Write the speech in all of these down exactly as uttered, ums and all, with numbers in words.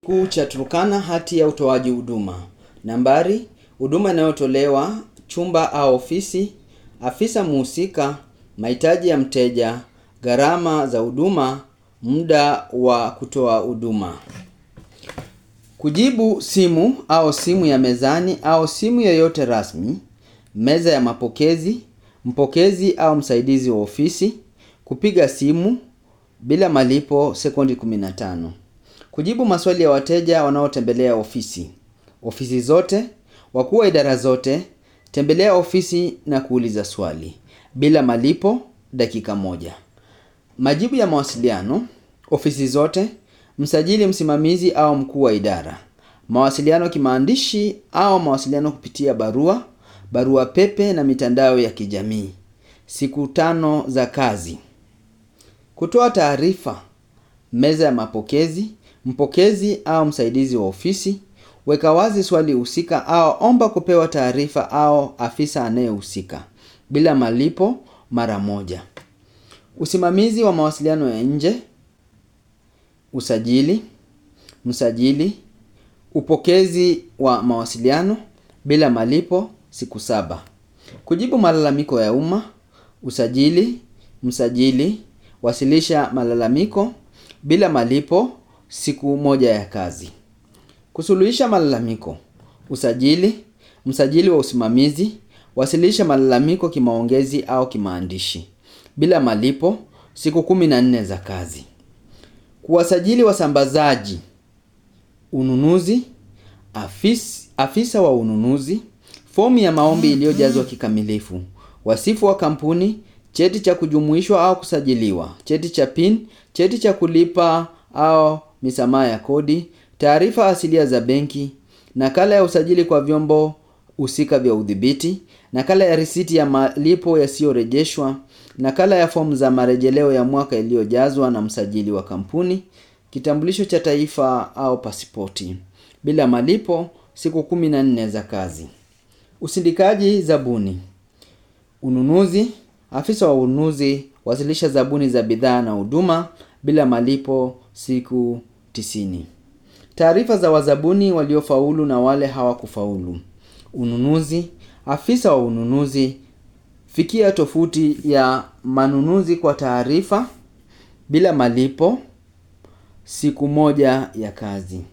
Kuu cha Turkana, hati ya utoaji huduma. Nambari, huduma inayotolewa, chumba au ofisi, afisa muhusika, mahitaji ya mteja, gharama za huduma, muda wa kutoa huduma. Kujibu simu au simu ya mezani au simu yoyote rasmi, meza ya mapokezi, mpokezi au msaidizi wa ofisi, kupiga simu bila malipo sekundi kumi na tano. Kujibu maswali ya wateja wanaotembelea ofisi. Ofisi zote, wakuu wa idara zote, tembelea ofisi na kuuliza swali. Bila malipo, dakika moja. Majibu ya mawasiliano. Ofisi zote, msajili msimamizi au mkuu wa idara. Mawasiliano kimaandishi au mawasiliano kupitia barua, barua pepe na mitandao ya kijamii. Siku tano za kazi. Kutoa taarifa. Meza ya mapokezi, mpokezi au msaidizi wa ofisi, weka wazi swali husika au omba kupewa taarifa au afisa anayehusika. Bila malipo, mara moja. Usimamizi wa mawasiliano ya nje, usajili, msajili, upokezi wa mawasiliano, bila malipo, siku saba. Kujibu malalamiko ya umma, usajili, msajili, wasilisha malalamiko, bila malipo, siku moja ya kazi. Kusuluhisha malalamiko. Usajili, msajili wa usimamizi, wasilisha malalamiko kimaongezi au kimaandishi. Bila malipo, siku kumi na nne za kazi. Kuwasajili wasambazaji. Ununuzi, afis, afisa wa ununuzi, fomu ya maombi iliyojazwa kikamilifu, wasifu wa kampuni, cheti cha kujumuishwa au kusajiliwa, cheti cha pin, cheti cha kulipa au misamaha ya kodi, taarifa asilia za benki, nakala ya usajili kwa vyombo husika vya udhibiti, nakala ya risiti ya malipo yasiyorejeshwa, nakala ya fomu za marejeleo ya mwaka iliyojazwa na msajili wa kampuni, kitambulisho cha taifa au pasipoti. Bila malipo, siku kumi na nne za kazi. Usindikaji zabuni. Ununuzi, afisa wa ununuzi, wasilisha zabuni za bidhaa na huduma, bila malipo, siku tisini. Taarifa za wazabuni waliofaulu na wale hawakufaulu. Ununuzi, afisa wa ununuzi, fikia tovuti ya manunuzi kwa taarifa, bila malipo, siku moja ya kazi.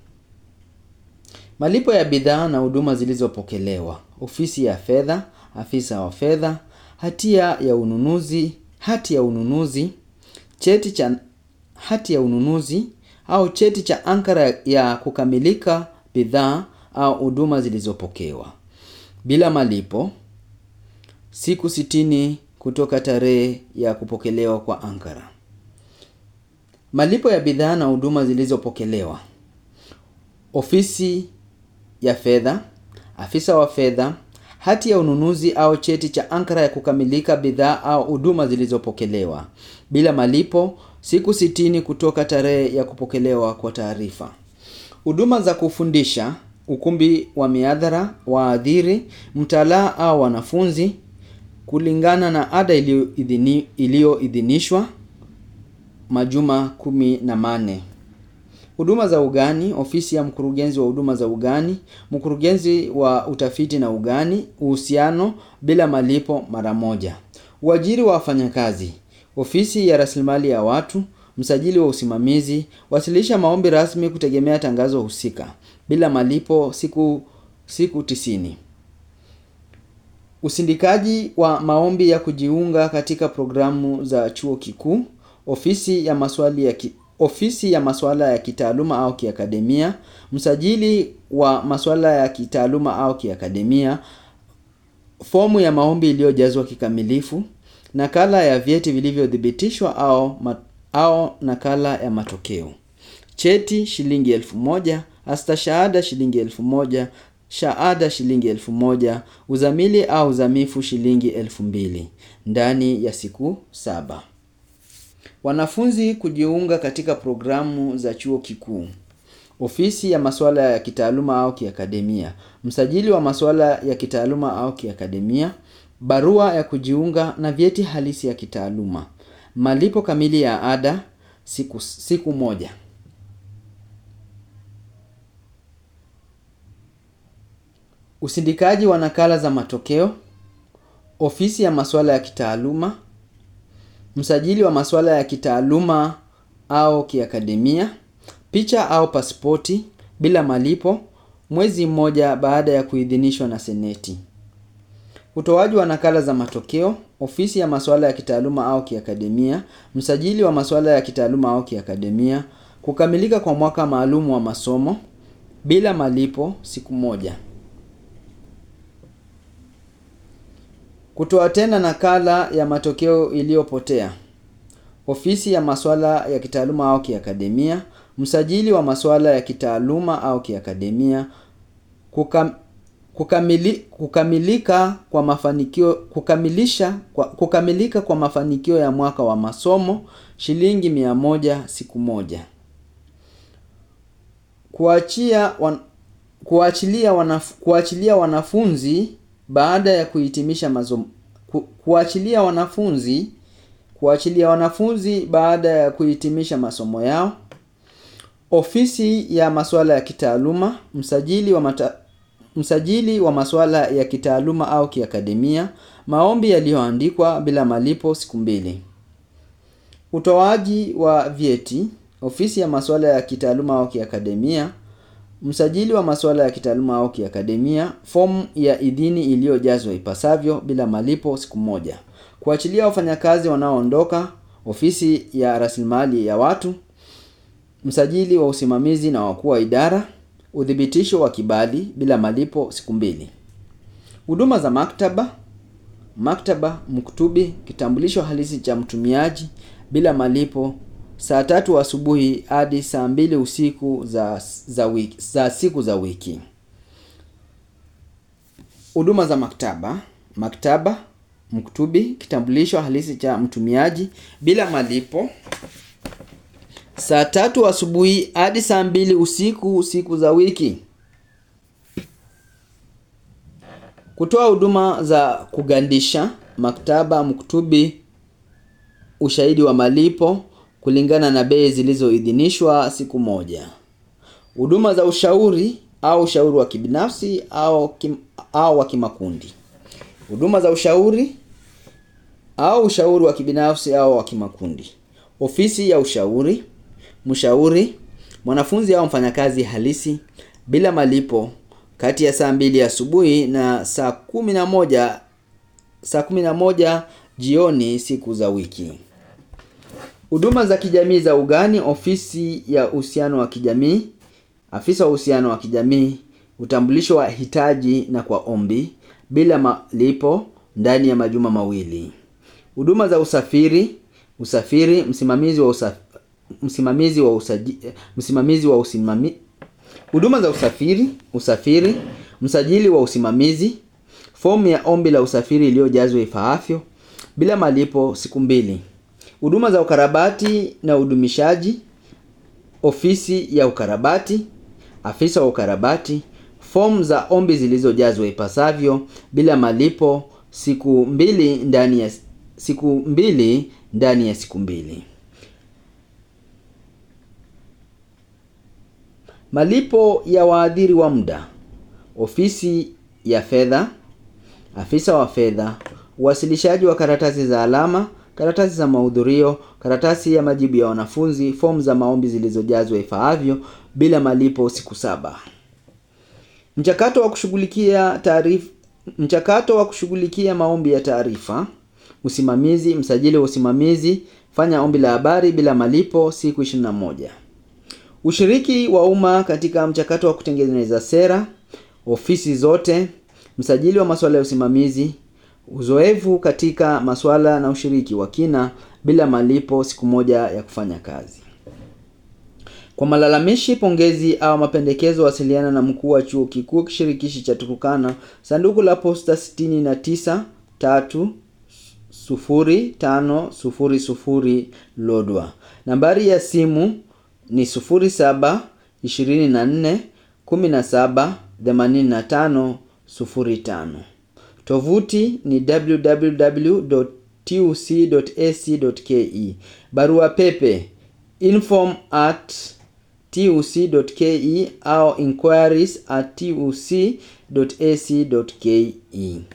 Malipo ya bidhaa na huduma zilizopokelewa. Ofisi ya fedha, afisa wa fedha, hatia ya ununuzi, hati ya ununuzi, cheti cha hati ya ununuzi au cheti cha ankara ya kukamilika bidhaa au huduma zilizopokewa. Bila malipo, siku sitini kutoka tarehe ya kupokelewa kwa ankara. Malipo ya bidhaa na huduma zilizopokelewa. Ofisi ya fedha, afisa wa fedha, hati ya ununuzi au cheti cha ankara ya kukamilika bidhaa au huduma zilizopokelewa. Bila malipo, siku sitini kutoka tarehe ya kupokelewa kwa taarifa. Huduma za kufundisha, ukumbi wa mihadhara, waadhiri, mtaala au wanafunzi, kulingana na ada iliyoidhinishwa, majuma kumi na manne. Huduma za ugani, ofisi ya mkurugenzi wa huduma za ugani, mkurugenzi wa utafiti na ugani, uhusiano, bila malipo, mara moja. Uajiri wa wafanyakazi, ofisi ya rasilimali ya watu, msajili wa usimamizi, wasilisha maombi rasmi kutegemea tangazo husika, bila malipo, siku siku tisini. Usindikaji wa maombi ya kujiunga katika programu za chuo kikuu, ofisi ya maswali ya ki, ofisi ya masuala ya kitaaluma au kiakademia, msajili wa masuala ya kitaaluma au kiakademia, fomu ya maombi iliyojazwa kikamilifu, nakala ya vyeti vilivyothibitishwa au mat, au nakala ya matokeo. Cheti shilingi elfu moja, astashahada shilingi elfu moja, shahada shilingi elfu moja, uzamili au uzamifu shilingi elfu mbili, ndani ya siku saba. Wanafunzi kujiunga katika programu za chuo kikuu. Ofisi ya masuala ya kitaaluma au kiakademia, msajili wa masuala ya kitaaluma au kiakademia, barua ya kujiunga na vyeti halisi ya kitaaluma. Malipo kamili ya ada, siku siku moja. usindikaji wa nakala za matokeo, ofisi ya masuala ya kitaaluma, msajili wa masuala ya kitaaluma au kiakademia, picha au pasipoti bila malipo mwezi mmoja baada ya kuidhinishwa na Seneti. Utoaji wa nakala za matokeo, ofisi ya masuala ya kitaaluma au kiakademia, msajili wa masuala ya kitaaluma au kiakademia, kukamilika kwa mwaka maalum wa masomo bila malipo siku moja. Kutoa tena nakala ya matokeo iliyopotea, ofisi ya masuala ya kitaaluma au kiakademia, msajili wa masuala ya kitaaluma au kiakademia, kukam, kukamili, kukamilika kwa mafanikio kukamilisha kwa, kukamilika kwa mafanikio ya mwaka wa masomo shilingi mia moja siku moja. Kuachia wan, kuachilia wanaf, kuachilia wanafunzi baada ya kuhitimisha masomo ku, kuachilia wanafunzi kuachilia wanafunzi baada ya kuhitimisha masomo yao, ofisi ya masuala ya kitaaluma, msajili wa mata, msajili wa masuala ya kitaaluma au kiakademia, maombi yaliyoandikwa bila malipo siku mbili. Utoaji wa vyeti, ofisi ya masuala ya kitaaluma au kiakademia, msajili wa masuala ya kitaaluma au kiakademia, fomu ya idhini iliyojazwa ipasavyo bila malipo siku moja. Kuachilia wafanyakazi wanaoondoka, ofisi ya rasilimali ya watu, msajili wa usimamizi na wakuu wa idara, udhibitisho wa kibali bila malipo siku mbili. Huduma za maktaba, maktaba, muktubi, kitambulisho halisi cha mtumiaji bila malipo saa tatu asubuhi hadi saa mbili usiku za za wiki za siku za wiki. Huduma za maktaba, maktaba, muktubi, kitambulisho halisi cha mtumiaji bila malipo saa tatu asubuhi hadi saa mbili usiku siku za wiki. Kutoa huduma za kugandisha, maktaba, muktubi, ushahidi wa malipo kulingana na bei zilizoidhinishwa siku moja. Huduma za ushauri au ushauri wa kibinafsi au kim, au wa kimakundi. Huduma za ushauri au ushauri wa kibinafsi au wa kimakundi. Ofisi ya ushauri, mshauri, mwanafunzi au mfanyakazi halisi bila malipo kati ya saa mbili asubuhi na saa kumi na moja saa kumi na moja jioni siku za wiki. Huduma za kijamii za ugani, ofisi ya uhusiano wa kijamii, afisa wa uhusiano wa kijamii, utambulisho wa hitaji na kwa ombi bila malipo ndani ya majuma mawili. Huduma za usafiri, usafiri, msimamizi wa usafiri, msimamizi wa usaji, msimamizi wa usimami. Huduma za usafiri, usafiri, msajili wa usimamizi, fomu ya ombi la usafiri iliyojazwa ifaavyo bila malipo siku mbili. Huduma za ukarabati na udumishaji, ofisi ya ukarabati, afisa wa ukarabati, fomu za ombi zilizojazwa ipasavyo bila malipo siku mbili ndani ya siku mbili ndani ya siku mbili. Malipo ya waadhiri wa muda, ofisi ya fedha, afisa wa fedha, uwasilishaji wa karatasi za alama, karatasi za mahudhurio, karatasi ya majibu ya wanafunzi, fomu za maombi zilizojazwa ifaavyo bila malipo siku saba. Mchakato wa kushughulikia taarifa, mchakato wa kushughulikia maombi ya taarifa, usimamizi, msajili wa usimamizi, fanya ombi la habari bila malipo siku ishirini na moja. Ushiriki wa umma katika mchakato wa kutengeneza sera, ofisi zote, msajili wa masuala ya usimamizi, uzoefu katika masuala na ushiriki wa kina bila malipo siku moja ya kufanya kazi. Kwa malalamishi, pongezi au mapendekezo, wasiliana na mkuu wa chuo kikuu kishirikishi cha Turkana, sanduku la posta sitini na tisa tatu sufuri tano sufuri sufuri Lodwar. Nambari ya simu ni sufuri saba ishirini na nne kumi na saba themanini na tano sufuri tano. Tovuti ni w w w dot t u c dot a c dot k e. Barua pepe info at t u c dot k e au inquiries at t u c dot a c dot k e.